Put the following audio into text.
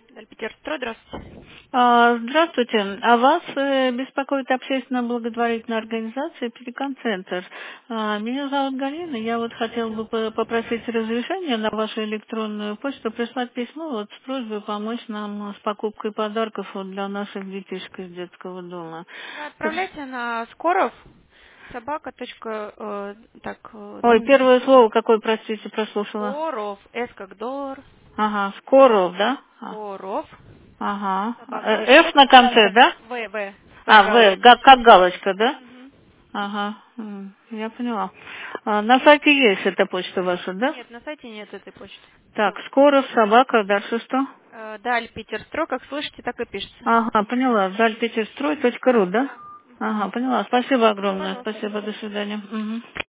Дальпетерстрой, здравствуйте. Здравствуйте. Вас беспокоит общественная благотворительная организация «Пеликан-центр». Меня зовут Галина. Я вот хотела бы попросить разрешения на вашу электронную почту прислать письмо вот с просьбой помочь нам с покупкой подарков вот для наших детишек из детского дома. Вы отправляйте на Скоров, собака. Ой, первое слово какое, простите, прослушала? Скоров, С как доллар, Ага, Скоров, да? Скоров, Ага. собака. F на конце, да? В В, галочка. как галочка, да? Мгм. Ага, я поняла. На сайте есть эта почта ваша, да? Нет, на сайте нет этой почты. Так, Скоров, собака, дальше что? Дальпетерстрой, как слышите, так и пишется. Ага, поняла. Дальпетерстрой.ру, да? Да. Мгм. Ага, поняла. Спасибо Да, огромное. пожалуйста, до Спасибо, до свидания. свидания. Мгм.